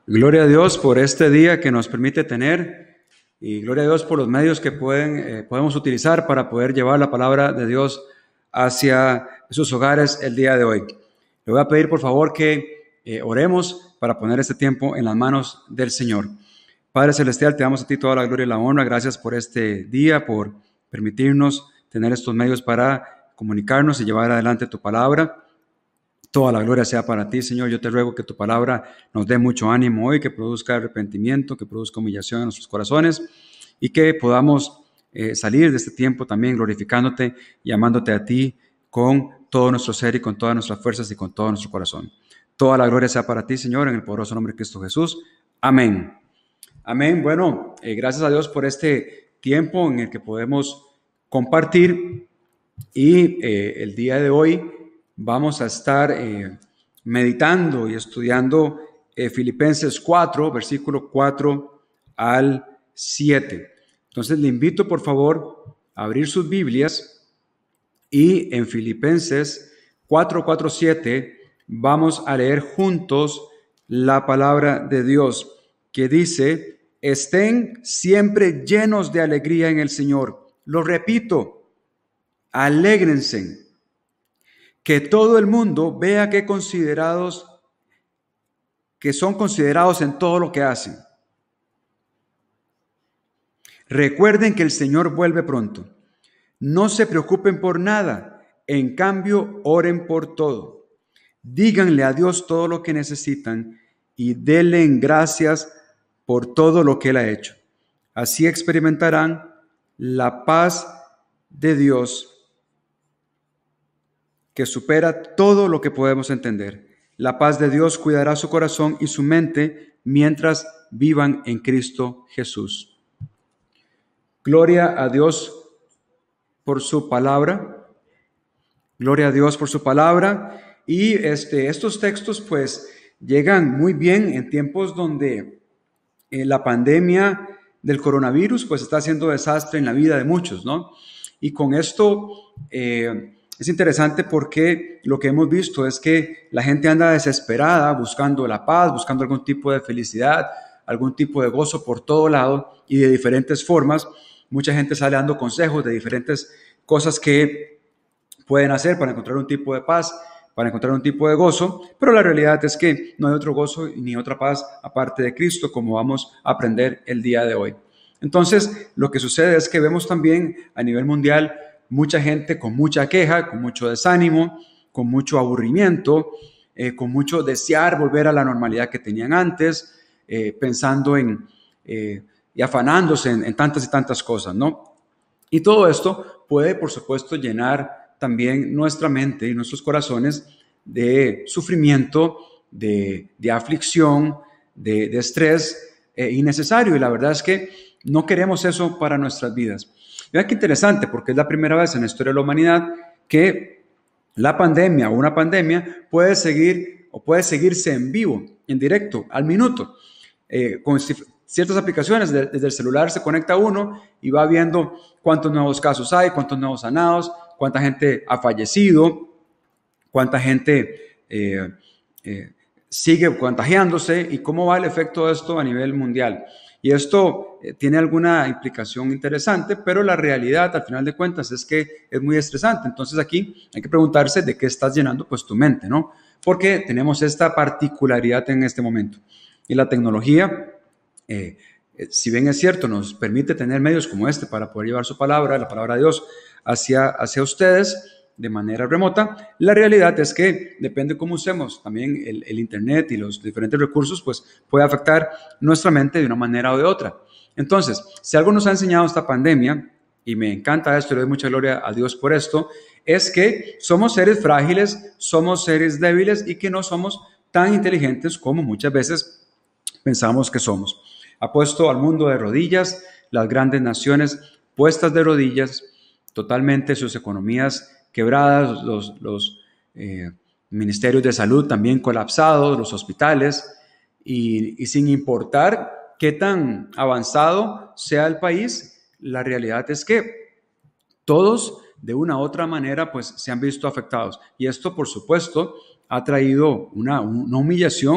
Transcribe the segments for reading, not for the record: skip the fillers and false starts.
Gloria a Dios por este día que nos permite tener y gloria a Dios por los medios que podemos utilizar para poder llevar la palabra de Dios hacia sus hogares el día de hoy. Le voy a pedir por favor que oremos para poner este tiempo en las manos del Señor. Padre Celestial, te damos a ti toda la gloria y la honra. Gracias por este día, por permitirnos tener estos medios para comunicarnos y llevar adelante tu palabra. Toda la gloria sea para ti, Señor. Yo te ruego que tu palabra nos dé mucho ánimo hoy, que produzca arrepentimiento, que produzca humillación en nuestros corazones y que podamos salir de este tiempo también glorificándote y amándote a ti con todo nuestro ser y con todas nuestras fuerzas y con todo nuestro corazón. Toda la gloria sea para ti, Señor, en el poderoso nombre de Cristo Jesús. Amén. Amén. Bueno, gracias a Dios por este tiempo en el que podemos compartir y el día de hoy vamos a estar meditando y estudiando Filipenses 4, versículo 4 al 7. Entonces le invito por favor a abrir sus Biblias y en Filipenses 4, 4, 7 vamos a leer juntos la palabra de Dios que dice: estén siempre llenos de alegría en el Señor. Lo repito, alégrense. Que todo el mundo vea que son considerados en todo lo que hacen. Recuerden que el Señor vuelve pronto. No se preocupen por nada, en cambio oren por todo. Díganle a Dios todo lo que necesitan y denle gracias por todo lo que Él ha hecho. Así experimentarán la paz de Dios que supera todo lo que podemos entender. La paz de Dios cuidará su corazón y su mente mientras vivan en Cristo Jesús. Gloria a Dios por su palabra. Gloria a Dios por su palabra. Y estos textos pues llegan muy bien en tiempos donde la pandemia del coronavirus pues está haciendo desastre en la vida de muchos, ¿no? Y con esto es interesante porque lo que hemos visto es que la gente anda desesperada buscando la paz, buscando algún tipo de felicidad, algún tipo de gozo por todo lado y de diferentes formas. Mucha gente sale dando consejos de diferentes cosas que pueden hacer para encontrar un tipo de paz, para encontrar un tipo de gozo, pero la realidad es que no hay otro gozo ni otra paz aparte de Cristo, como vamos a aprender el día de hoy. Entonces, lo que sucede es que vemos también a nivel mundial mucha gente con mucha queja, con mucho desánimo, con mucho aburrimiento, con mucho desear volver a la normalidad que tenían antes, pensando y afanándose en tantas y tantas cosas, ¿no? Y todo esto puede, por supuesto, llenar también nuestra mente y nuestros corazones de sufrimiento, de aflicción, de estrés innecesario. Y la verdad es que no queremos eso para nuestras vidas. Vean qué interesante, porque es la primera vez en la historia de la humanidad que la pandemia o una pandemia puede seguirse en vivo, en directo, al minuto. Con ciertas aplicaciones, desde el celular se conecta uno y va viendo cuántos nuevos casos hay, cuántos nuevos sanados, cuánta gente ha fallecido, cuánta gente sigue contagiándose y cómo va el efecto de esto a nivel mundial. Y esto tiene alguna implicación interesante, pero la realidad, al final de cuentas, es que es muy estresante. Entonces aquí hay que preguntarse de qué estás llenando pues tu mente, ¿no? Porque tenemos esta particularidad en este momento. Y la tecnología, si bien es cierto, nos permite tener medios como este para poder llevar su palabra, la palabra de Dios, hacia ustedes de manera remota. La realidad es que depende cómo usemos también el internet y los diferentes recursos, pues puede afectar nuestra mente de una manera o de otra. Entonces, si algo nos ha enseñado esta pandemia, y me encanta esto, le doy mucha gloria a Dios por esto, es que somos seres frágiles, somos seres débiles y que no somos tan inteligentes como muchas veces pensamos que somos. Ha puesto al mundo de rodillas, las grandes naciones puestas de rodillas, totalmente sus economías quebradas, los ministerios de salud también colapsados, los hospitales, y sin importar qué tan avanzado sea el país, la realidad es que todos de una u otra manera pues se han visto afectados. Y esto, por supuesto, ha traído una humillación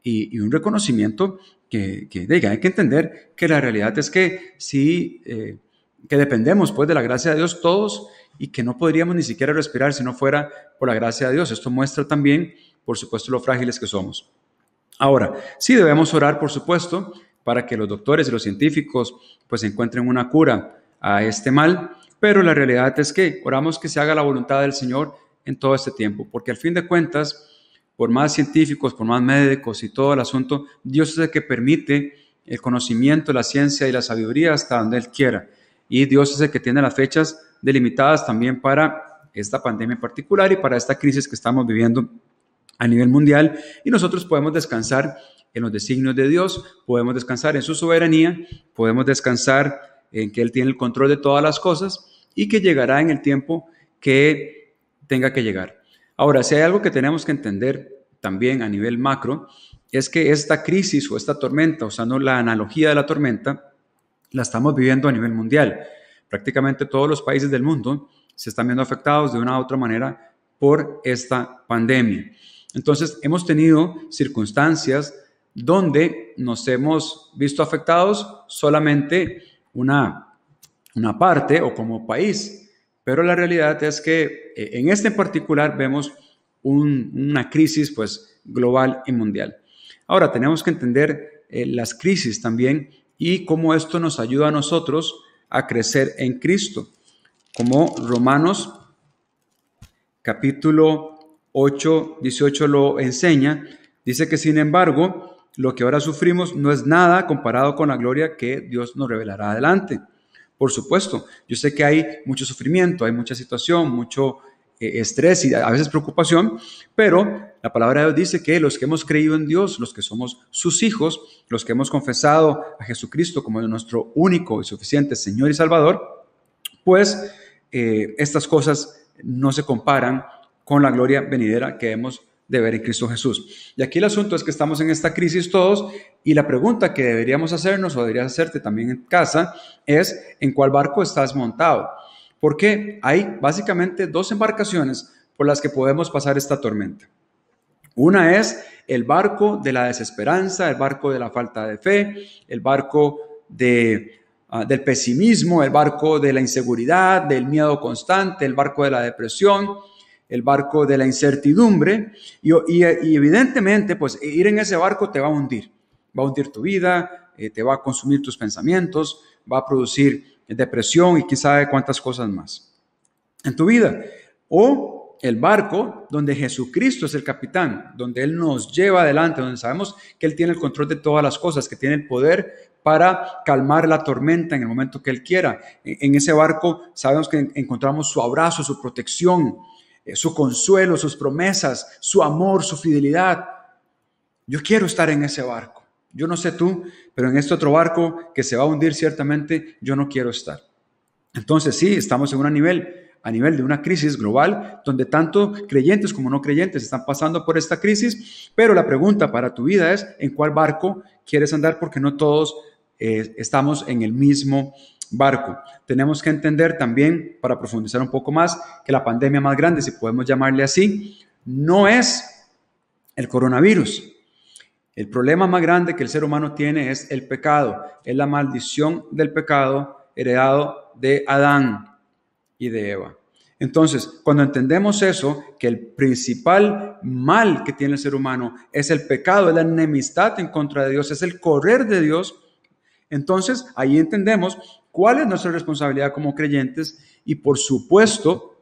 y un reconocimiento que hay que entender que la realidad es que sí, que dependemos pues de la gracia de Dios todos y que no podríamos ni siquiera respirar si no fuera por la gracia de Dios. Esto muestra también, por supuesto, lo frágiles que somos. Ahora, sí debemos orar, por supuesto, para que los doctores y los científicos pues encuentren una cura a este mal, pero la realidad es que oramos que se haga la voluntad del Señor en todo este tiempo, porque al fin de cuentas, por más científicos, por más médicos y todo el asunto, Dios es el que permite el conocimiento, la ciencia y la sabiduría hasta donde Él quiera. Y Dios es el que tiene las fechas delimitadas también para esta pandemia en particular y para esta crisis que estamos viviendo a nivel mundial. Y nosotros podemos descansar en los designios de Dios, podemos descansar en su soberanía, podemos descansar en que Él tiene el control de todas las cosas y que llegará en el tiempo que tenga que llegar. Ahora, si hay algo que tenemos que entender también a nivel macro, es que esta crisis o esta tormenta, usando la analogía de la tormenta, la estamos viviendo a nivel mundial. Prácticamente todos los países del mundo se están viendo afectados de una u otra manera por esta pandemia. Entonces, hemos tenido circunstancias donde nos hemos visto afectados solamente una parte o como país, pero la realidad es que en este en particular vemos una crisis pues global y mundial. Ahora, tenemos que entender las crisis también y cómo esto nos ayuda a nosotros a crecer en Cristo. Como Romanos capítulo 8, 18 lo enseña, dice que sin embargo, lo que ahora sufrimos no es nada comparado con la gloria que Dios nos revelará adelante. Por supuesto, yo sé que hay mucho sufrimiento, hay mucha situación, mucho estrés y a veces preocupación, pero la palabra de Dios dice que los que hemos creído en Dios, los que somos sus hijos, los que hemos confesado a Jesucristo como nuestro único y suficiente Señor y Salvador, pues estas cosas no se comparan con la gloria venidera que hemos de ver en Cristo Jesús. Y aquí el asunto es que estamos en esta crisis todos y la pregunta que deberíamos hacernos o deberías hacerte también en casa es ¿en cuál barco estás montado? Porque hay básicamente dos embarcaciones por las que podemos pasar esta tormenta. Una es el barco de la desesperanza, el barco de la falta de fe, el barco del pesimismo, el barco de la inseguridad, del miedo constante, el barco de la depresión, el barco de la incertidumbre y evidentemente pues ir en ese barco te va a hundir tu vida, te va a consumir tus pensamientos, va a producir depresión y quién sabe cuántas cosas más en tu vida. O el barco donde Jesucristo es el capitán, donde Él nos lleva adelante, donde sabemos que Él tiene el control de todas las cosas, que tiene el poder para calmar la tormenta en el momento que Él quiera. En ese barco sabemos que encontramos su abrazo, su protección, su consuelo, sus promesas, su amor, su fidelidad. Yo quiero estar en ese barco. Yo no sé tú, pero en este otro barco que se va a hundir ciertamente, yo no quiero estar. Entonces sí, estamos en a nivel de una crisis global, donde tanto creyentes como no creyentes están pasando por esta crisis, pero la pregunta para tu vida es, ¿en cuál barco quieres andar? Porque no todos estamos en el mismo barco. Tenemos que entender también, para profundizar un poco más, que la pandemia más grande, si podemos llamarle así, no es el coronavirus. El problema más grande que el ser humano tiene es el pecado, es la maldición del pecado heredado de Adán y de Eva. Entonces, cuando entendemos eso, que el principal mal que tiene el ser humano es el pecado, es la enemistad en contra de Dios, es el correr de Dios, entonces ahí entendemos cuál es nuestra responsabilidad como creyentes y por supuesto,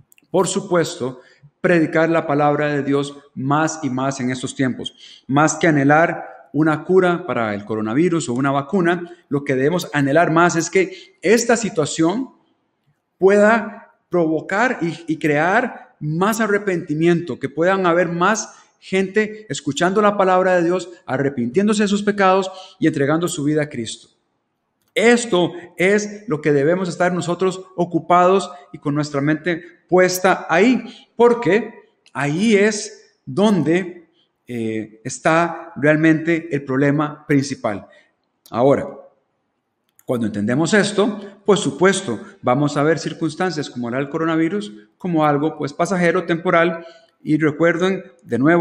predicar la palabra de Dios más y más en estos tiempos. Más que anhelar una cura para el coronavirus o una vacuna, lo que debemos anhelar más es que esta situación pueda provocar y crear más arrepentimiento, que puedan haber más gente escuchando la palabra de Dios, arrepintiéndose de sus pecados y entregando su vida a Cristo. Esto es lo que debemos estar nosotros ocupados y con nuestra mente puesta ahí, porque ahí es donde está realmente el problema principal. Ahora, cuando entendemos esto, por supuesto, vamos a ver circunstancias como era el coronavirus, como algo pues pasajero, temporal, y recuerden de nuevo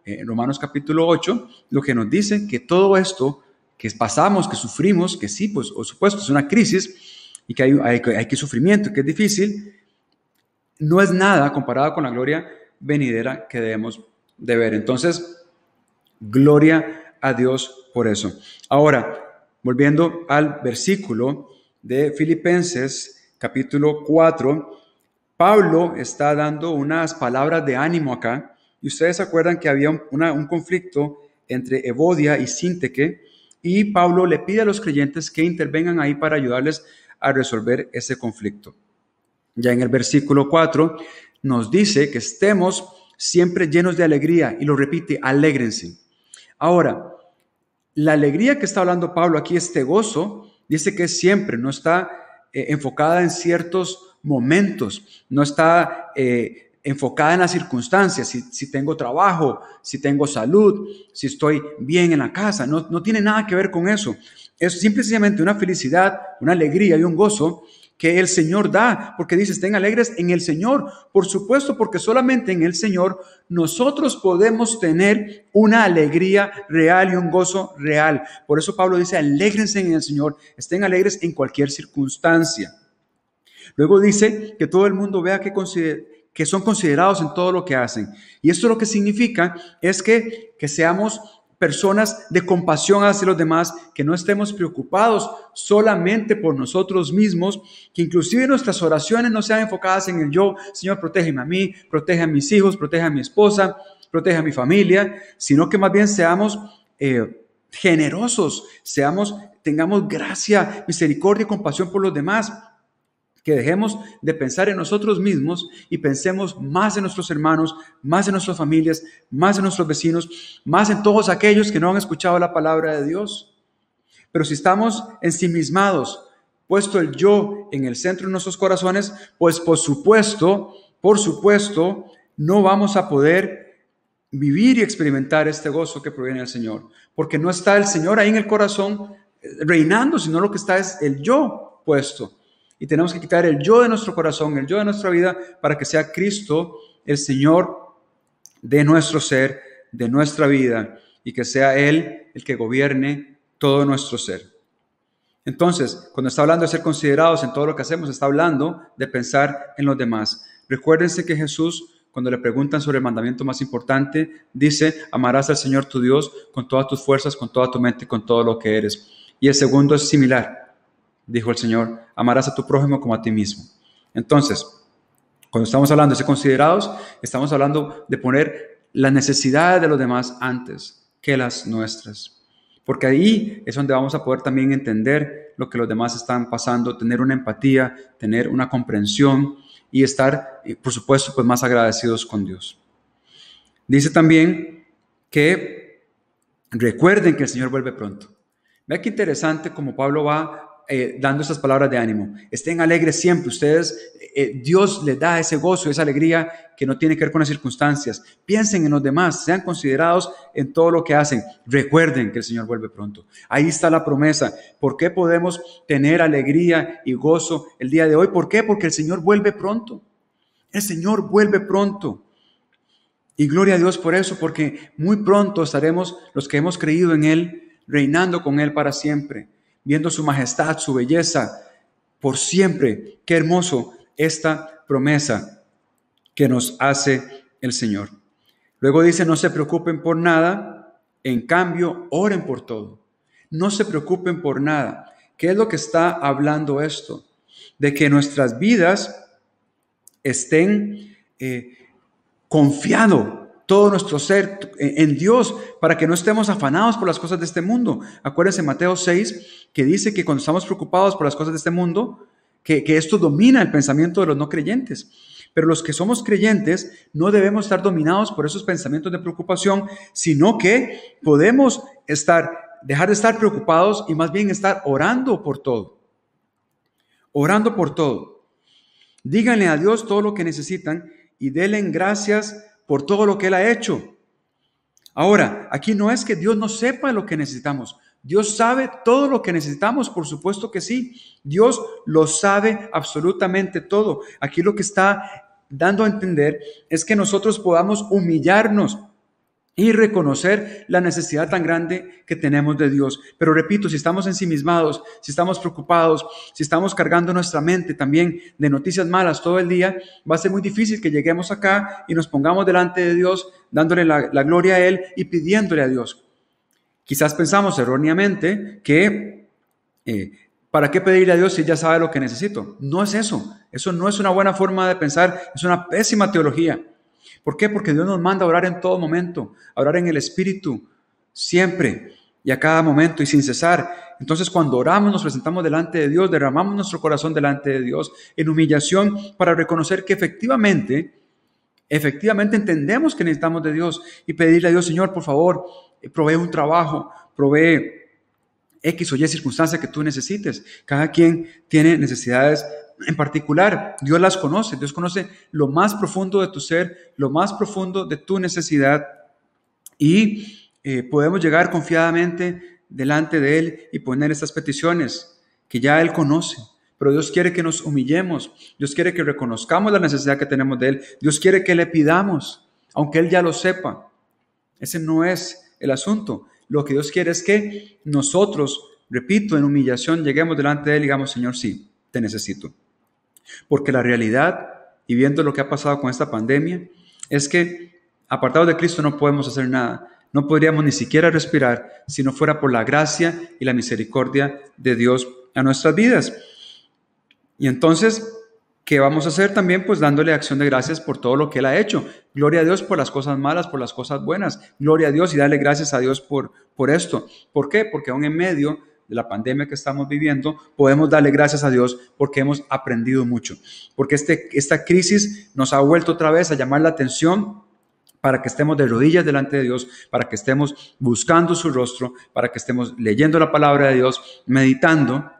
en Romanos capítulo 8, lo que nos dice que todo esto que pasamos, que sufrimos, que sí, pues por supuesto es una crisis y que hay que sufrimiento, que es difícil, no es nada comparado con la gloria venidera que debemos de ver. Entonces, gloria a Dios por eso. Ahora, volviendo al versículo de Filipenses capítulo 4, Pablo está dando unas palabras de ánimo acá, y ustedes se acuerdan que había un conflicto entre Evodia y Síntique, y Pablo le pide a los creyentes que intervengan ahí para ayudarles a resolver ese conflicto. Ya en el versículo 4 nos dice que estemos siempre llenos de alegría, y lo repite, alégrense. Ahora, la alegría que está hablando Pablo aquí, este gozo, dice que es siempre, no está enfocada en ciertos momentos, no está enfocada en las circunstancias, si tengo trabajo, si tengo salud, si estoy bien en la casa, no tiene nada que ver con eso. Es simplemente una felicidad, una alegría y un gozo que el Señor da, porque dice, estén alegres en el Señor. Por supuesto, porque solamente en el Señor nosotros podemos tener una alegría real y un gozo real. Por eso Pablo dice, alégrense en el Señor, estén alegres en cualquier circunstancia. Luego dice que todo el mundo vea que son considerados en todo lo que hacen. Y esto lo que significa es que seamos personas de compasión hacia los demás, que no estemos preocupados solamente por nosotros mismos, que inclusive nuestras oraciones no sean enfocadas en el yo. Señor, protégeme a mí, protege a mis hijos, protege a mi esposa, protege a mi familia, sino que más bien seamos generosos, tengamos gracia, misericordia y compasión por los demás. Que dejemos de pensar en nosotros mismos y pensemos más en nuestros hermanos, más en nuestras familias, más en nuestros vecinos, más en todos aquellos que no han escuchado la palabra de Dios. Pero si estamos ensimismados, puesto el yo en el centro de nuestros corazones, pues por supuesto, no vamos a poder vivir y experimentar este gozo que proviene del Señor. Porque no está el Señor ahí en el corazón reinando, sino lo que está es el yo puesto. Y tenemos que quitar el yo de nuestro corazón, el yo de nuestra vida, para que sea Cristo el Señor de nuestro ser, de nuestra vida, y que sea Él el que gobierne todo nuestro ser. Entonces, cuando está hablando de ser considerados en todo lo que hacemos, está hablando de pensar en los demás. Recuérdense que Jesús, cuando le preguntan sobre el mandamiento más importante, dice, amarás al Señor tu Dios con todas tus fuerzas, con toda tu mente y con todo lo que eres. Y el segundo es similar. Dijo el Señor, amarás a tu prójimo como a ti mismo. Entonces, cuando estamos hablando de ser considerados, estamos hablando de poner las necesidades de los demás antes que las nuestras. Porque ahí es donde vamos a poder también entender lo que los demás están pasando, tener una empatía, tener una comprensión y estar, por supuesto, pues más agradecidos con Dios. Dice también que recuerden que el Señor vuelve pronto. Vea qué interesante como Pablo va dando estas palabras de ánimo. Estén alegres siempre. Ustedes, Dios les da ese gozo, esa alegría que no tiene que ver con las circunstancias. Piensen en los demás, sean considerados en todo lo que hacen. Recuerden que el Señor vuelve pronto. Ahí está la promesa. ¿Por qué podemos tener alegría y gozo el día de hoy? ¿Por qué? Porque el Señor vuelve pronto. El Señor vuelve pronto. Y gloria a Dios por eso, porque muy pronto estaremos los que hemos creído en Él, reinando con Él para siempre, viendo su majestad, su belleza, por siempre. Qué hermoso esta promesa que nos hace el Señor. Luego dice, no se preocupen por nada, en cambio, oren por todo. No se preocupen por nada. ¿Qué es lo que está hablando esto? De que nuestras vidas estén confiado todo nuestro ser en Dios, para que no estemos afanados por las cosas de este mundo. Acuérdense Mateo 6, que dice que cuando estamos preocupados por las cosas de este mundo, que esto domina el pensamiento de los no creyentes. Pero los que somos creyentes no debemos estar dominados por esos pensamientos de preocupación, sino que podemos dejar de estar preocupados y más bien estar orando por todo. Orando por todo. Díganle a Dios todo lo que necesitan y denle gracias por todo lo que Él ha hecho. Ahora, aquí no es que Dios no sepa lo que necesitamos. Dios sabe todo lo que necesitamos, por supuesto que sí. Dios lo sabe absolutamente todo. Aquí lo que está dando a entender es que nosotros podamos humillarnos y reconocer la necesidad tan grande que tenemos de Dios. Pero repito, si estamos ensimismados, si estamos preocupados, si estamos cargando nuestra mente también de noticias malas todo el día, va a ser muy difícil que lleguemos acá y nos pongamos delante de Dios, dándole la gloria a Él y pidiéndole a Dios. Quizás pensamos erróneamente que ¿para qué pedirle a Dios si ya sabe lo que necesito? No es eso. Eso no es una buena forma de pensar, es una pésima teología. ¿Por qué? Porque Dios nos manda a orar en todo momento, a orar en el Espíritu, siempre y a cada momento y sin cesar. Entonces, cuando oramos, nos presentamos delante de Dios, derramamos nuestro corazón delante de Dios en humillación para reconocer que efectivamente entendemos que necesitamos de Dios y pedirle a Dios, Señor, por favor, provee un trabajo, provee X o Y circunstancia que tú necesites. Cada quien tiene necesidades en particular. Dios las conoce. Dios conoce lo más profundo de tu ser, lo más profundo de tu necesidad. Y podemos llegar confiadamente delante de Él y poner estas peticiones que ya Él conoce. Pero Dios quiere que nos humillemos. Dios quiere que reconozcamos la necesidad que tenemos de Él. Dios quiere que le pidamos, aunque Él ya lo sepa. Ese no es el asunto. Lo que Dios quiere es que nosotros, repito, en humillación lleguemos delante de Él y digamos, Señor, sí, te necesito. Porque la realidad, y viendo lo que ha pasado con esta pandemia, es que apartados de Cristo no podemos hacer nada. No podríamos ni siquiera respirar si no fuera por la gracia y la misericordia de Dios a nuestras vidas. Y entonces, ¿qué vamos a hacer también? Pues dándole acción de gracias por todo lo que Él ha hecho. Gloria a Dios por las cosas malas, por las cosas buenas. Gloria a Dios y darle gracias a Dios por esto. ¿Por qué? Porque aún en medio de la pandemia que estamos viviendo, podemos darle gracias a Dios porque hemos aprendido mucho. Porque esta crisis nos ha vuelto otra vez a llamar la atención para que estemos de rodillas delante de Dios, para que estemos buscando su rostro, para que estemos leyendo la palabra de Dios, meditando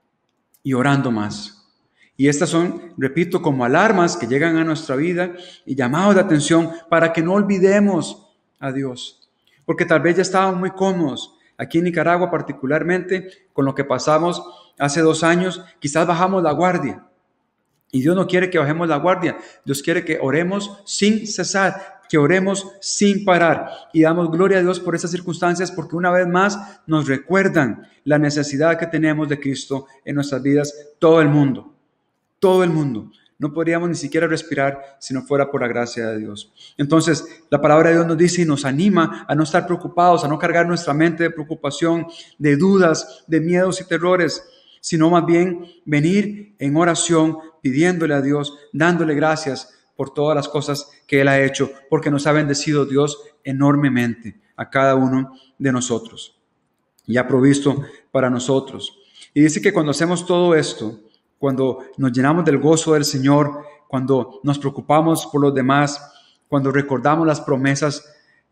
y orando más. Y estas son, repito, como alarmas que llegan a nuestra vida y llamados de atención para que no olvidemos a Dios. Porque tal vez ya estábamos muy cómodos. Aquí en Nicaragua particularmente, con lo que pasamos hace 2 años, quizás bajamos la guardia. Y Dios no quiere que bajemos la guardia. Dios quiere que oremos sin cesar, que oremos sin parar. Y damos gloria a Dios por esas circunstancias porque una vez más nos recuerdan la necesidad que tenemos de Cristo en nuestras vidas, todo el mundo. Todo el mundo. No podríamos ni siquiera respirar si no fuera por la gracia de Dios. Entonces, la palabra de Dios nos dice y nos anima a no estar preocupados, a no cargar nuestra mente de preocupación, de dudas, de miedos y terrores, sino más bien venir en oración, pidiéndole a Dios, dándole gracias por todas las cosas que Él ha hecho, porque nos ha bendecido Dios enormemente a cada uno de nosotros y ha provisto para nosotros. Y dice que cuando hacemos todo esto, cuando nos llenamos del gozo del Señor, cuando nos preocupamos por los demás, cuando recordamos las promesas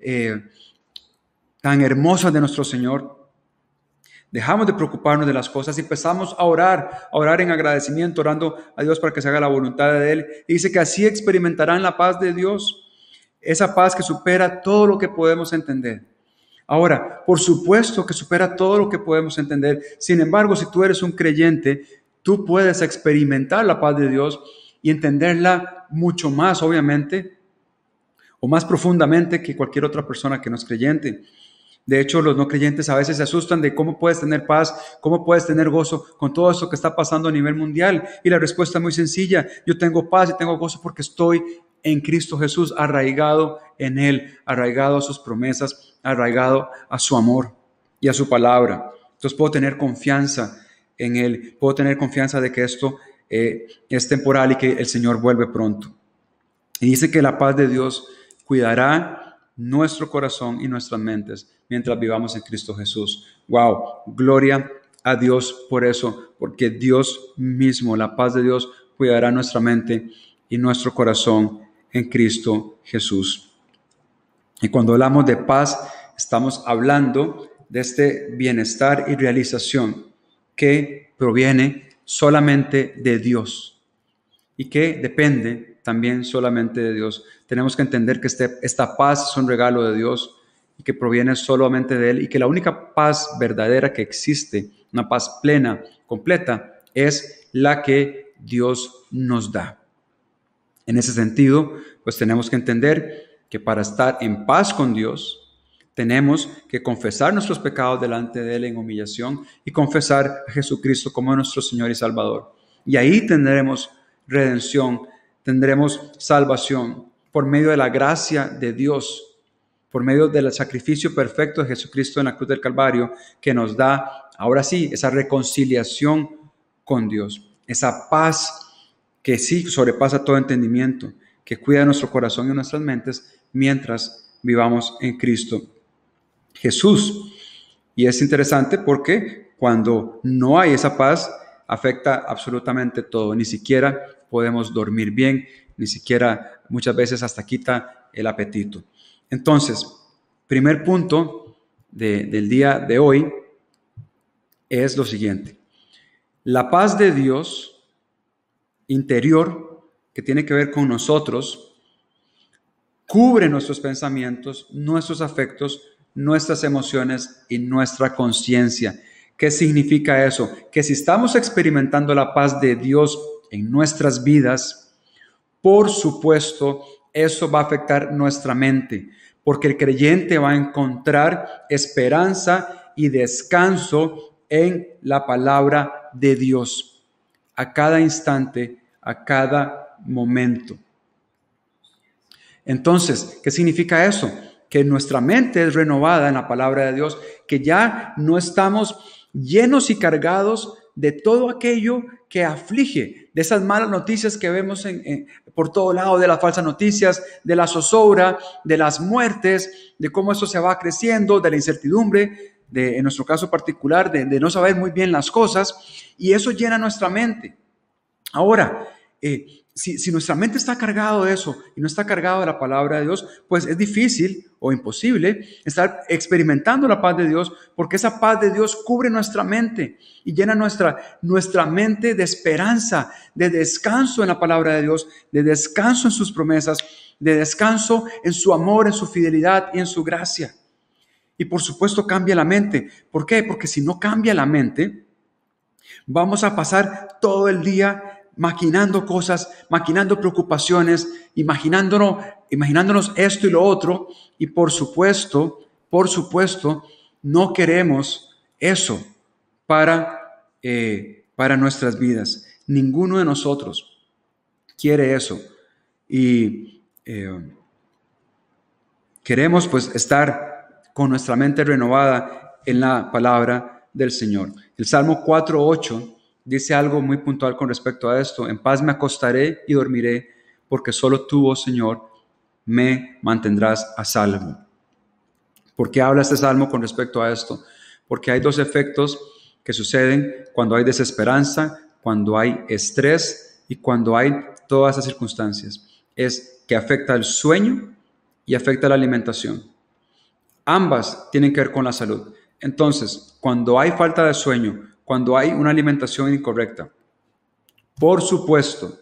tan hermosas de nuestro Señor, dejamos de preocuparnos de las cosas y empezamos a orar en agradecimiento, orando a Dios para que se haga la voluntad de Él. Y dice que así experimentarán la paz de Dios, esa paz que supera todo lo que podemos entender. Ahora, por supuesto que supera todo lo que podemos entender. Sin embargo, si tú eres un creyente, tú puedes experimentar la paz de Dios y entenderla mucho más, obviamente, o más profundamente que cualquier otra persona que no es creyente. De hecho, los no creyentes a veces se asustan de cómo puedes tener paz, cómo puedes tener gozo con todo esto que está pasando a nivel mundial. Y la respuesta es muy sencilla. Yo tengo paz y tengo gozo porque estoy en Cristo Jesús, arraigado en Él, arraigado a sus promesas, arraigado a su amor y a su palabra. Entonces puedo tener confianza en Él, puedo tener confianza de que esto es temporal y que el Señor vuelve pronto. Y dice que la paz de Dios cuidará nuestro corazón y nuestras mentes mientras vivamos en Cristo Jesús. ¡Wow! Gloria a Dios por eso, porque Dios mismo, la paz de Dios, cuidará nuestra mente y nuestro corazón en Cristo Jesús. Y cuando hablamos de paz, estamos hablando de este bienestar y realización que proviene solamente de Dios y que depende también solamente de Dios. Tenemos que entender que esta paz es un regalo de Dios y que proviene solamente de Él y que la única paz verdadera que existe, una paz plena, completa, es la que Dios nos da. En ese sentido, pues tenemos que entender que para estar en paz con Dios, Tenemos que confesar nuestros pecados delante de Él en humillación y confesar a Jesucristo como nuestro Señor y Salvador. Y ahí tendremos redención, tendremos salvación por medio de la gracia de Dios, por medio del sacrificio perfecto de Jesucristo en la cruz del Calvario, que nos da, ahora sí, esa reconciliación con Dios, esa paz que sí sobrepasa todo entendimiento, que cuida nuestro corazón y nuestras mentes mientras vivamos en Cristo Jesús. Y es interesante porque cuando no hay esa paz, afecta absolutamente todo. Ni siquiera podemos dormir bien, ni siquiera muchas veces hasta quita el apetito. Entonces, primer punto del día de hoy es lo siguiente. La paz de Dios interior, que tiene que ver con nosotros, cubre nuestros pensamientos, nuestros afectos, nuestras emociones y nuestra conciencia. ¿Qué significa eso? Que si estamos experimentando la paz de Dios en nuestras vidas, por supuesto, eso va a afectar nuestra mente, porque el creyente va a encontrar esperanza y descanso en la palabra de Dios a cada instante, a cada momento. Entonces, ¿qué significa eso? Que nuestra mente es renovada en la palabra de Dios, que ya no estamos llenos y cargados de todo aquello que aflige, de esas malas noticias que vemos por todo lado, de las falsas noticias, de la zozobra, de las muertes, de cómo eso se va creciendo, de la incertidumbre, en nuestro caso particular, de no saber muy bien las cosas, y eso llena nuestra mente. Ahora, si nuestra mente está cargada de eso y no está cargada de la palabra de Dios, pues es difícil o imposible estar experimentando la paz de Dios, porque esa paz de Dios cubre nuestra mente y llena nuestra mente de esperanza, de descanso en la palabra de Dios, de descanso en sus promesas, de descanso en su amor, en su fidelidad y en su gracia. Y por supuesto cambia la mente. ¿Por qué? Porque si no cambia la mente, vamos a pasar todo el día maquinando cosas, maquinando preocupaciones, imaginándonos esto y lo otro, y por supuesto, no queremos eso para nuestras vidas. Ninguno de nosotros quiere eso. Y queremos pues estar con nuestra mente renovada en la palabra del Señor. El Salmo 4:8 dice algo muy puntual con respecto a esto. En paz me acostaré y dormiré, porque solo tú, oh Señor, me mantendrás a salvo. ¿Por qué habla este salmo con respecto a esto? Porque hay dos efectos que suceden cuando hay desesperanza, cuando hay estrés y cuando hay todas esas circunstancias. Es que afecta el sueño y afecta la alimentación. Ambas tienen que ver con la salud. Entonces, cuando hay falta de sueño, cuando hay una alimentación incorrecta, por supuesto,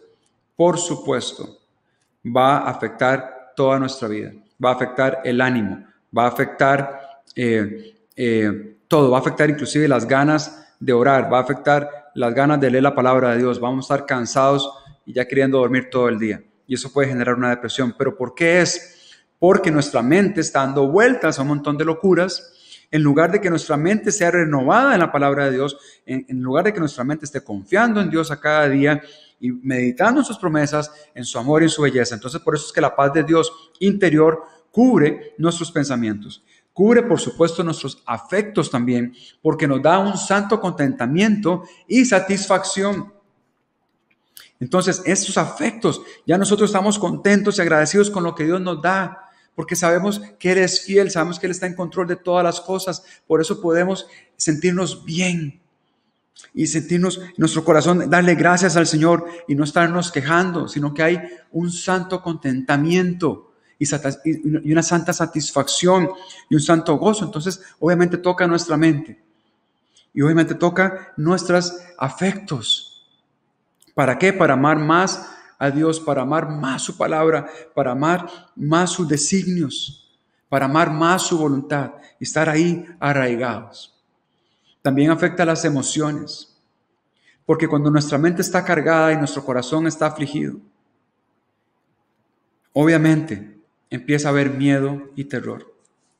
va a afectar toda nuestra vida, va a afectar el ánimo, va a afectar todo, va a afectar inclusive las ganas de orar, va a afectar las ganas de leer la palabra de Dios, vamos a estar cansados y ya queriendo dormir todo el día, y eso puede generar una depresión. ¿Pero por qué es? Porque nuestra mente está dando vueltas a un montón de locuras. En lugar de que nuestra mente sea renovada en la palabra de Dios, en lugar de que nuestra mente esté confiando en Dios a cada día y meditando en sus promesas, en su amor y en su belleza. Entonces, por eso es que la paz de Dios interior cubre nuestros pensamientos. Cubre, por supuesto, nuestros afectos también, porque nos da un santo contentamiento y satisfacción. Entonces, estos afectos, ya nosotros estamos contentos y agradecidos con lo que Dios nos da, porque sabemos que Él es fiel, sabemos que Él está en control de todas las cosas. Por eso podemos sentirnos bien y sentirnos en nuestro corazón, darle gracias al Señor y no estarnos quejando, sino que hay un santo contentamiento y una santa satisfacción y un santo gozo. Entonces, obviamente toca nuestra mente y obviamente toca nuestros afectos. ¿Para qué? Para amar más a Dios, para amar más su palabra, para amar más sus designios, para amar más su voluntad y estar ahí arraigados. También afecta a las emociones, porque cuando nuestra mente está cargada y nuestro corazón está afligido, obviamente empieza a haber miedo y terror.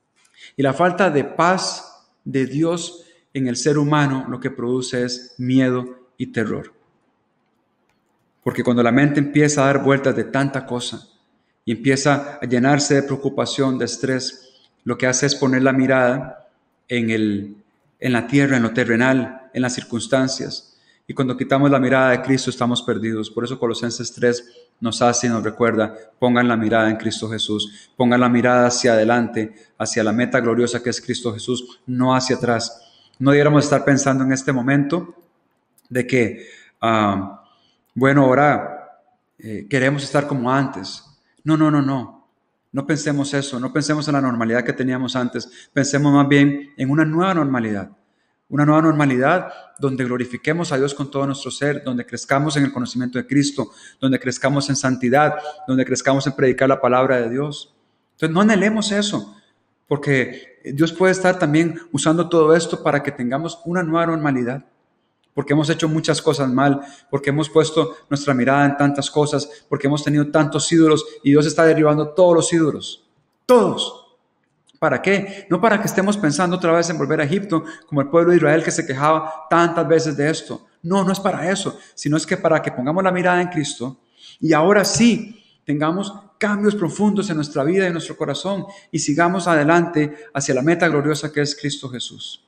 Y la falta de paz de Dios en el ser humano lo que produce es miedo y terror. Porque cuando la mente empieza a dar vueltas de tanta cosa y empieza a llenarse de preocupación, de estrés, lo que hace es poner la mirada en la tierra, en lo terrenal, en las circunstancias. Y cuando quitamos la mirada de Cristo estamos perdidos. Por eso Colosenses 3 nos hace y nos recuerda: pongan la mirada en Cristo Jesús, pongan la mirada hacia adelante, hacia la meta gloriosa que es Cristo Jesús, no hacia atrás. No debiéramos estar pensando en este momento de que, bueno, ahora queremos estar como antes. No. No pensemos eso, no pensemos en la normalidad que teníamos antes, pensemos más bien en una nueva normalidad donde glorifiquemos a Dios con todo nuestro ser, donde crezcamos en el conocimiento de Cristo, donde crezcamos en santidad, donde crezcamos en predicar la palabra de Dios. Entonces no anhelemos eso, porque Dios puede estar también usando todo esto para que tengamos una nueva normalidad, porque hemos hecho muchas cosas mal, porque hemos puesto nuestra mirada en tantas cosas, porque hemos tenido tantos ídolos y Dios está derribando todos los ídolos, todos. ¿Para qué? No para que estemos pensando otra vez en volver a Egipto, como el pueblo de Israel que se quejaba tantas veces de esto. No es para eso, sino es que para que pongamos la mirada en Cristo y ahora sí tengamos cambios profundos en nuestra vida y en nuestro corazón y sigamos adelante hacia la meta gloriosa que es Cristo Jesús.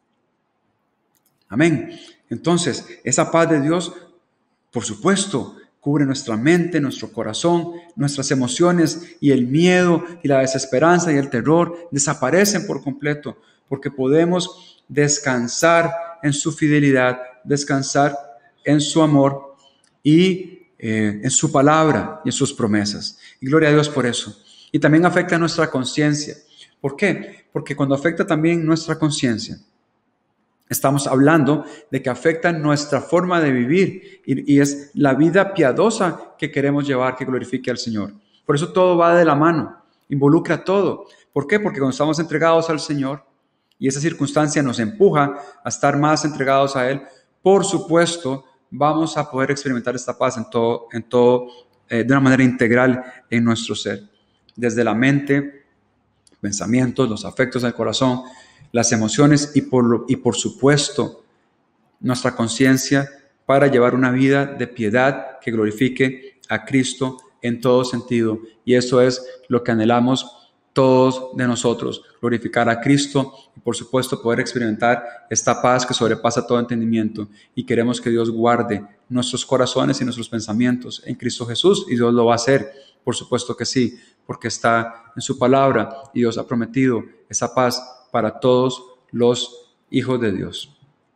Amén. Entonces, esa paz de Dios, por supuesto, cubre nuestra mente, nuestro corazón, nuestras emociones, y el miedo y la desesperanza y el terror desaparecen por completo, porque podemos descansar en su fidelidad, descansar en su amor y en su palabra y en sus promesas. Y gloria a Dios por eso. Y también afecta a nuestra conciencia. ¿Por qué? Porque cuando afecta también nuestra conciencia, estamos hablando de que afecta nuestra forma de vivir y es la vida piadosa que queremos llevar, que glorifique al Señor. Por eso todo va de la mano, involucra todo. ¿Por qué? Porque cuando estamos entregados al Señor y esa circunstancia nos empuja a estar más entregados a Él, por supuesto, vamos a poder experimentar esta paz de una manera integral en nuestro ser. Desde la mente, pensamientos, los afectos del corazón, las emociones y por supuesto nuestra conciencia, para llevar una vida de piedad que glorifique a Cristo en todo sentido. Y eso es lo que anhelamos todos de nosotros, glorificar a Cristo y por supuesto poder experimentar esta paz que sobrepasa todo entendimiento. Y queremos que Dios guarde nuestros corazones y nuestros pensamientos en Cristo Jesús, y Dios lo va a hacer, por supuesto que sí, porque está en su palabra y Dios ha prometido esa paz para todos los hijos de Dios.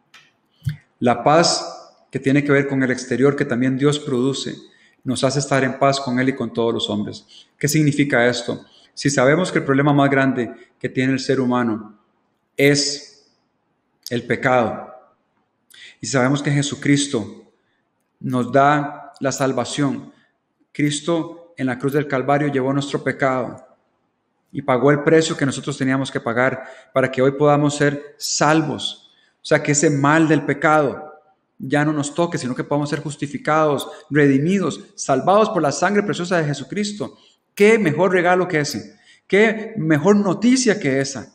La paz que tiene que ver con el exterior, que también Dios produce, nos hace estar en paz con Él y con todos los hombres. ¿Qué significa esto? Si sabemos que el problema más grande que tiene el ser humano es el pecado, y sabemos que Jesucristo nos da la salvación, Cristo en la cruz del Calvario llevó nuestro pecado y pagó el precio que nosotros teníamos que pagar para que hoy podamos ser salvos. O sea, que ese mal del pecado ya no nos toque, sino que podamos ser justificados, redimidos, salvados por la sangre preciosa de Jesucristo. ¿Qué mejor regalo que ese? ¿Qué mejor noticia que esa?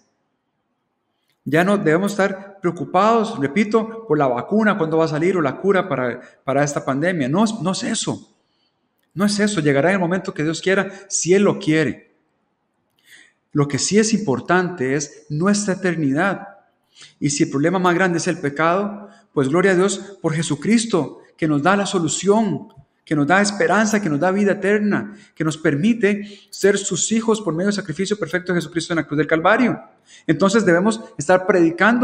Ya no debemos estar preocupados, repito, por la vacuna, cuándo va a salir, o la cura para esta pandemia. No es eso. No es eso. Llegará en el momento que Dios quiera, si Él lo quiere. Lo que sí es importante es nuestra eternidad. Y si el problema más grande es el pecado, pues gloria a Dios por Jesucristo, que nos da la solución, que nos da esperanza, que nos da vida eterna, que nos permite ser sus hijos por medio del sacrificio perfecto de Jesucristo en la cruz del Calvario. Entonces debemos estar predicando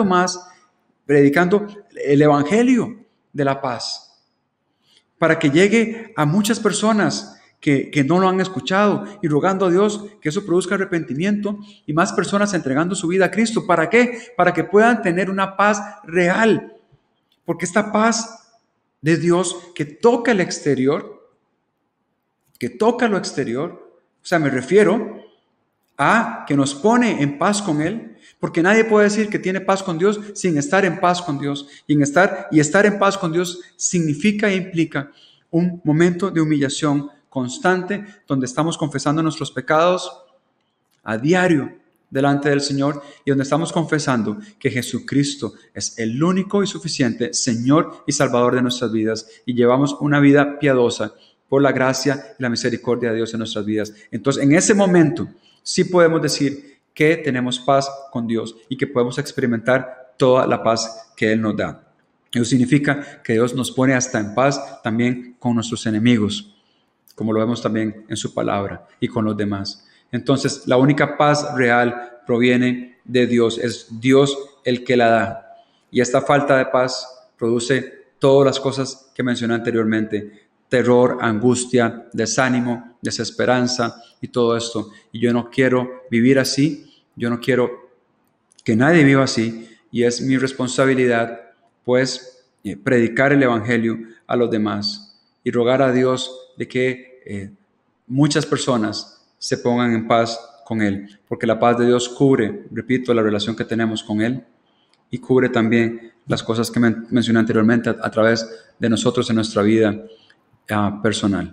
el evangelio de la paz, para que llegue a muchas personas que no lo han escuchado, y rogando a Dios que eso produzca arrepentimiento y más personas entregando su vida a Cristo. ¿Para qué? Para que puedan tener una paz real, porque esta paz de Dios que toca el exterior, que toca lo exterior, o sea, me refiero a que nos pone en paz con Él, porque nadie puede decir que tiene paz con Dios sin estar en paz con Dios, y estar en paz con Dios significa e implica un momento de humillación constante, donde estamos confesando nuestros pecados a diario, delante del Señor y donde estamos confesando que Jesucristo es el único y suficiente Señor y Salvador de nuestras vidas y llevamos una vida piadosa por la gracia y la misericordia de Dios en nuestras vidas. Entonces, en ese momento, sí podemos decir que tenemos paz con Dios y que podemos experimentar toda la paz que Él nos da. Eso significa que Dios nos pone hasta en paz también con nuestros enemigos, como lo vemos también en su palabra y con los demás. Entonces, la única paz real proviene de Dios. Es Dios el que la da. Y esta falta de paz produce todas las cosas que mencioné anteriormente: terror, angustia, desánimo, desesperanza y todo esto. Y yo no quiero vivir así. Yo no quiero que nadie viva así. Y es mi responsabilidad, pues, predicar el Evangelio a los demás y rogar a Dios de que muchas personas se pongan en paz con Él, porque la paz de Dios cubre, repito, la relación que tenemos con Él y cubre también las cosas que mencioné anteriormente a través de nosotros en nuestra vida personal.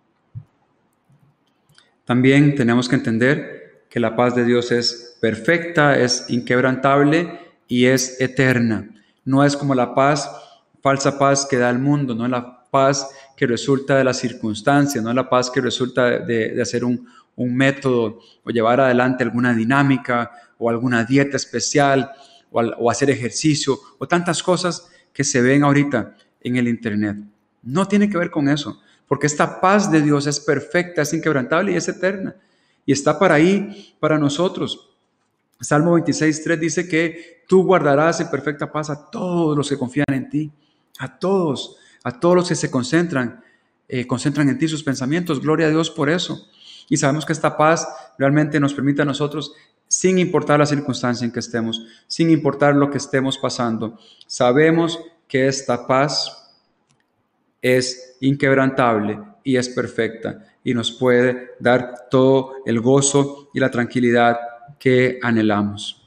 También tenemos que entender que la paz de Dios es perfecta, es inquebrantable y es eterna. No es como la paz, falsa paz que da el mundo, no es la paz que resulta de las circunstancias, no es la paz que resulta de hacer un método o llevar adelante alguna dinámica o alguna dieta especial o hacer ejercicio o tantas cosas que se ven ahorita en el internet. No tiene que ver con eso, porque esta paz de Dios es perfecta, es inquebrantable y es eterna y está para ahí para nosotros. Salmo 26:3 dice que tú guardarás en perfecta paz a todos los que confían en ti, a todos los que se concentran en ti sus pensamientos. Gloria a Dios por eso. Y sabemos que esta paz realmente nos permite a nosotros, sin importar la circunstancia en que estemos, sin importar lo que estemos pasando, sabemos que esta paz es inquebrantable y es perfecta y nos puede dar todo el gozo y la tranquilidad que anhelamos.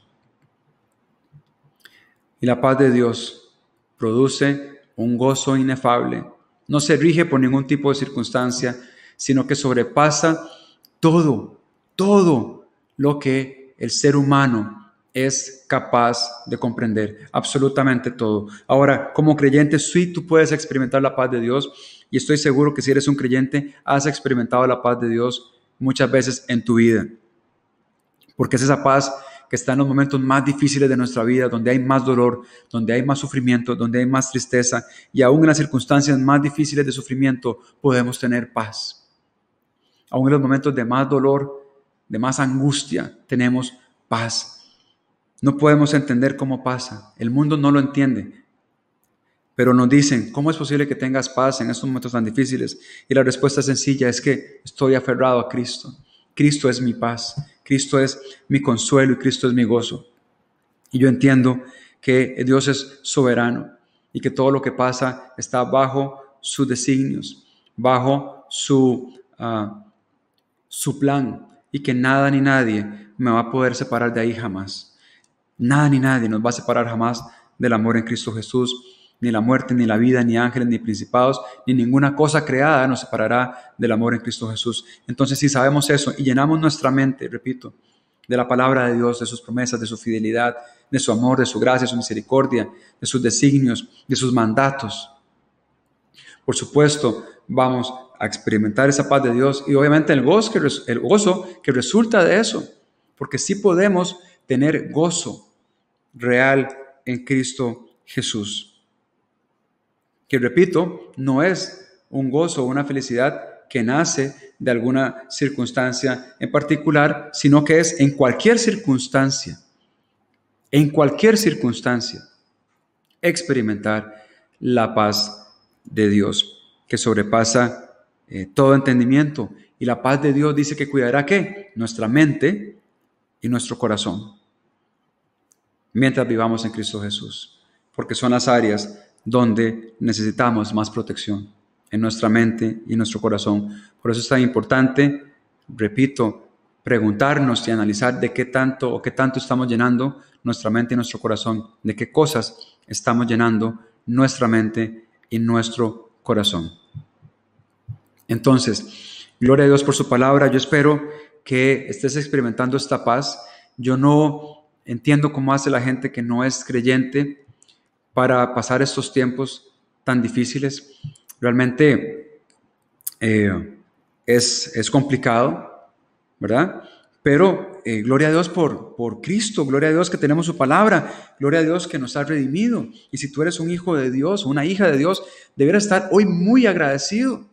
Y la paz de Dios produce un gozo inefable. No se rige por ningún tipo de circunstancia, sino que sobrepasa todo lo que el ser humano es capaz de comprender, absolutamente todo. Ahora, como creyente, sí, tú puedes experimentar la paz de Dios y estoy seguro que si eres un creyente, has experimentado la paz de Dios muchas veces en tu vida, porque es esa paz que está en los momentos más difíciles de nuestra vida, donde hay más dolor, donde hay más sufrimiento, donde hay más tristeza, y aún en las circunstancias más difíciles de sufrimiento podemos tener paz. Aún en los momentos de más dolor, de más angustia, tenemos paz. No podemos entender cómo pasa. El mundo no lo entiende. Pero nos dicen, ¿cómo es posible que tengas paz en estos momentos tan difíciles? Y la respuesta sencilla es que estoy aferrado a Cristo. Cristo es mi paz. Cristo es mi consuelo y Cristo es mi gozo. Y yo entiendo que Dios es soberano y que todo lo que pasa está bajo sus designios, bajo su plan, y que nada ni nadie me va a poder separar de ahí jamás. Nada ni nadie nos va a separar jamás del amor en Cristo Jesús. Ni la muerte, ni la vida, ni ángeles, ni principados, ni ninguna cosa creada nos separará del amor en Cristo Jesús. Entonces, si sabemos eso y llenamos nuestra mente, repito, de la palabra de Dios, de sus promesas, de su fidelidad, de su amor, de su gracia, de su misericordia, de sus designios, de sus mandatos, por supuesto, vamos a experimentar esa paz de Dios y obviamente el gozo que resulta de eso, porque sí podemos tener gozo real en Cristo Jesús. Que repito, no es un gozo o una felicidad que nace de alguna circunstancia en particular, sino que es en cualquier circunstancia, experimentar la paz de Dios que sobrepasa todo entendimiento. Y la paz de Dios dice que cuidará ¿qué? Nuestra mente y nuestro corazón mientras vivamos en Cristo Jesús, porque son las áreas donde necesitamos más protección en nuestra mente y en nuestro corazón. Por eso es tan importante, repito, preguntarnos y analizar de qué tanto estamos llenando nuestra mente y nuestro corazón, de qué cosas estamos llenando nuestra mente y nuestro corazón. Entonces, gloria a Dios por su palabra. Yo espero que estés experimentando esta paz Yo no entiendo cómo hace la gente que no es creyente para pasar estos tiempos tan difíciles. Realmente es complicado, ¿verdad? Pero gloria a Dios por Cristo, gloria a Dios que tenemos su palabra, gloria a Dios que nos ha redimido. Y si tú eres un hijo de Dios, una hija de Dios, deberás estar hoy muy agradecido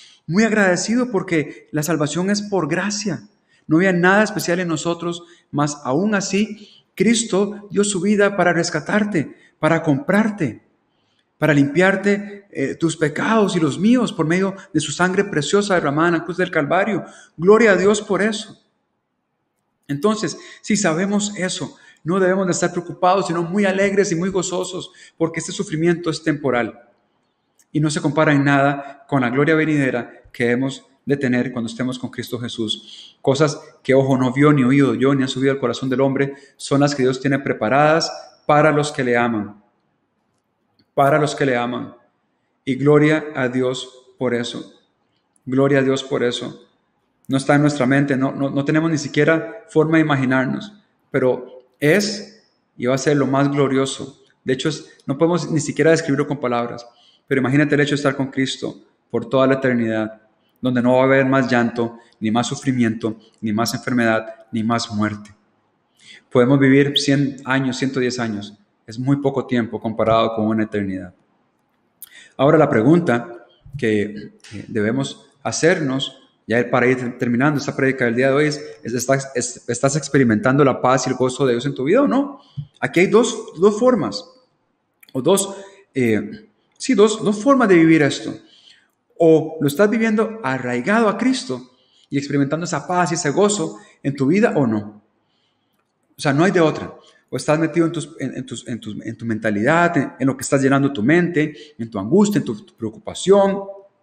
porque la salvación es por gracia. No había nada especial en nosotros, mas aún así Cristo dio su vida para rescatarte, para comprarte, para limpiarte tus pecados y los míos por medio de su sangre preciosa derramada en la cruz del Calvario. Gloria a Dios por eso. Entonces, si sabemos eso, no debemos de estar preocupados, sino muy alegres y muy gozosos, porque este sufrimiento es temporal y no se compara en nada con la gloria venidera que hemos de tener cuando estemos con Cristo Jesús. Cosas que ojo no vio, ni oído yo, ni han subido al corazón del hombre, son las que Dios tiene preparadas para los que le aman. Para los que le aman. Y gloria a Dios por eso. Gloria a Dios por eso. No está en nuestra mente, no tenemos ni siquiera forma de imaginarnos, pero es y va a ser lo más glorioso. De hecho, no podemos ni siquiera describirlo con palabras, pero imagínate el hecho de estar con Cristo por toda la eternidad, donde no va a haber más llanto, ni más sufrimiento, ni más enfermedad, ni más muerte. Podemos vivir 100 años, 110 años. Es muy poco tiempo comparado con una eternidad. Ahora la pregunta que debemos hacernos, ya para ir terminando esta prédica del día de hoy, ¿estás experimentando la paz y el gozo de Dios en tu vida o no? Aquí hay dos formas, o dos formas de vivir esto. O lo estás viviendo arraigado a Cristo y experimentando esa paz y ese gozo en tu vida o no. O sea, no hay de otra. O estás metido en tu mentalidad, en lo que estás llenando tu mente, en tu angustia, en tu preocupación,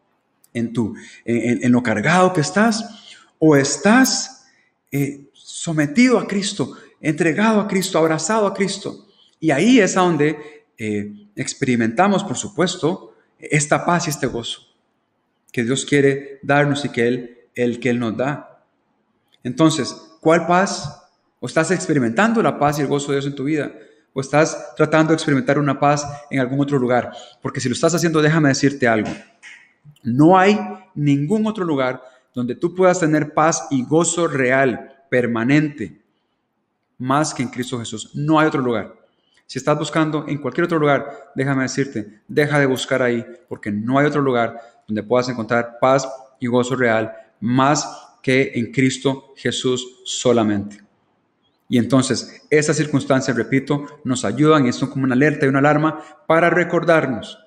en lo cargado que estás, o estás sometido a Cristo, entregado a Cristo, abrazado a Cristo. Y ahí es a donde experimentamos, por supuesto, esta paz y este gozo que Dios quiere darnos y que Él nos da. Entonces, ¿cuál paz? ¿O estás experimentando la paz y el gozo de Dios en tu vida? ¿O estás tratando de experimentar una paz en algún otro lugar? Porque si lo estás haciendo, déjame decirte algo. No hay ningún otro lugar donde tú puedas tener paz y gozo real, permanente, más que en Cristo Jesús. No hay otro lugar. Si estás buscando en cualquier otro lugar, déjame decirte, deja de buscar ahí, porque no hay otro lugar donde puedas encontrar paz y gozo real, más que en Cristo Jesús solamente. Y entonces, esas circunstancias, repito, nos ayudan y son como una alerta y una alarma para recordarnos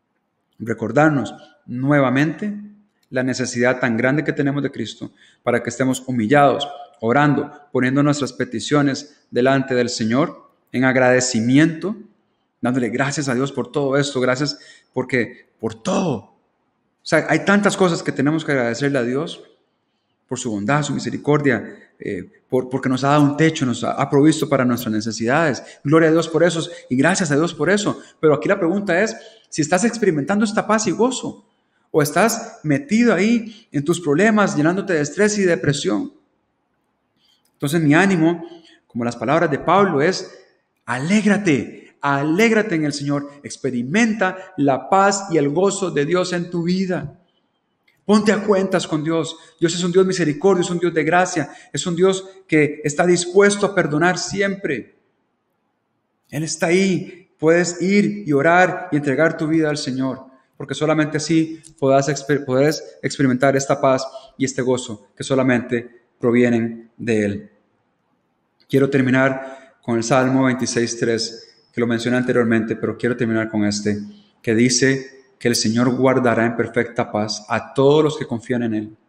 nuevamente la necesidad tan grande que tenemos de Cristo para que estemos humillados, orando, poniendo nuestras peticiones delante del Señor en agradecimiento, dándole gracias a Dios por todo esto, gracias por todo. O sea, hay tantas cosas que tenemos que agradecerle a Dios por su bondad, su misericordia, porque nos ha dado un techo, nos ha provisto para nuestras necesidades. Gloria a Dios por eso y gracias a Dios por eso. Pero aquí la pregunta es, si estás experimentando esta paz y gozo, o estás metido ahí en tus problemas, llenándote de estrés y depresión. Entonces mi ánimo, como las palabras de Pablo, es alégrate en el Señor, experimenta la paz y el gozo de Dios en tu vida. Ponte a cuentas con Dios. Dios es un Dios misericordioso, es un Dios de gracia, es un Dios que está dispuesto a perdonar siempre. Él está ahí, puedes ir y orar y entregar tu vida al Señor, porque solamente así podrás experimentar esta paz y este gozo que solamente provienen de Él. Quiero terminar con el Salmo 26:3, que lo mencioné anteriormente, pero quiero terminar con este, que dice que el Señor guardará en perfecta paz a todos los que confían en Él,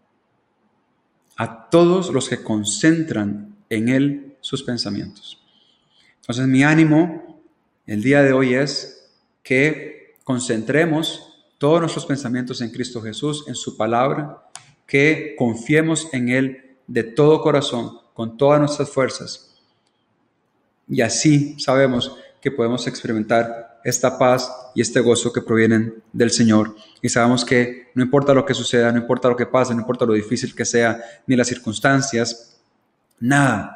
a todos los que concentran en Él sus pensamientos. Entonces mi ánimo el día de hoy es que concentremos todos nuestros pensamientos en Cristo Jesús, en su palabra, que confiemos en Él de todo corazón, con todas nuestras fuerzas. Y así sabemos que podemos experimentar esta paz y este gozo que provienen del Señor. Y sabemos que no importa lo que suceda, no importa lo que pase, no importa lo difícil que sea, ni las circunstancias, nada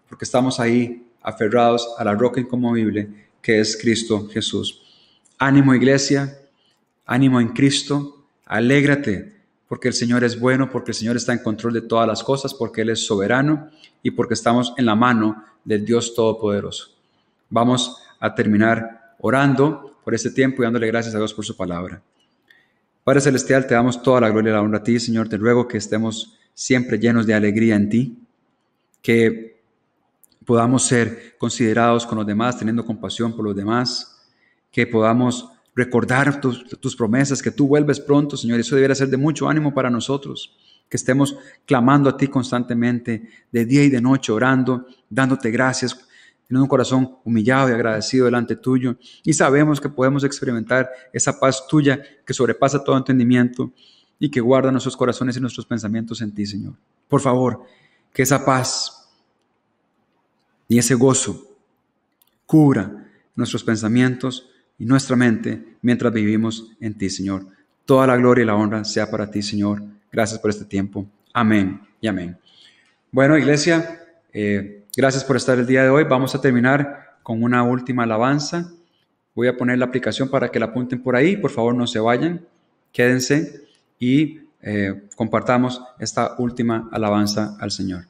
porque estamos ahí aferrados a la roca inconmovible que es Cristo Jesús. Ánimo, iglesia, ánimo en Cristo, alégrate, porque el Señor es bueno, porque el Señor está en control de todas las cosas, porque Él es soberano y porque estamos en la mano del Dios Todopoderoso. Vamos a terminar orando por este tiempo y dándole gracias a Dios por su palabra. Padre Celestial, te damos toda la gloria y la honra a ti, Señor. Te ruego que estemos siempre llenos de alegría en ti, que podamos ser considerados con los demás, teniendo compasión por los demás, que podamos recordar tus promesas, que tú vuelves pronto, Señor. Eso debería ser de mucho ánimo para nosotros, que estemos clamando a ti constantemente, de día y de noche, orando, dándote gracias, teniendo un corazón humillado y agradecido delante tuyo. Y sabemos que podemos experimentar esa paz tuya que sobrepasa todo entendimiento y que guarda nuestros corazones y nuestros pensamientos en ti, Señor. Por favor, que esa paz y ese gozo cubra nuestros pensamientos y nuestra mente mientras vivimos en ti, Señor. Toda la gloria y la honra sea para ti, Señor. Gracias por este tiempo. Amén y amén. Bueno, iglesia, gracias por estar el día de hoy. Vamos a terminar con una última alabanza. Voy a poner la aplicación para que la apunten por ahí. Por favor, no se vayan. Quédense y compartamos esta última alabanza al Señor.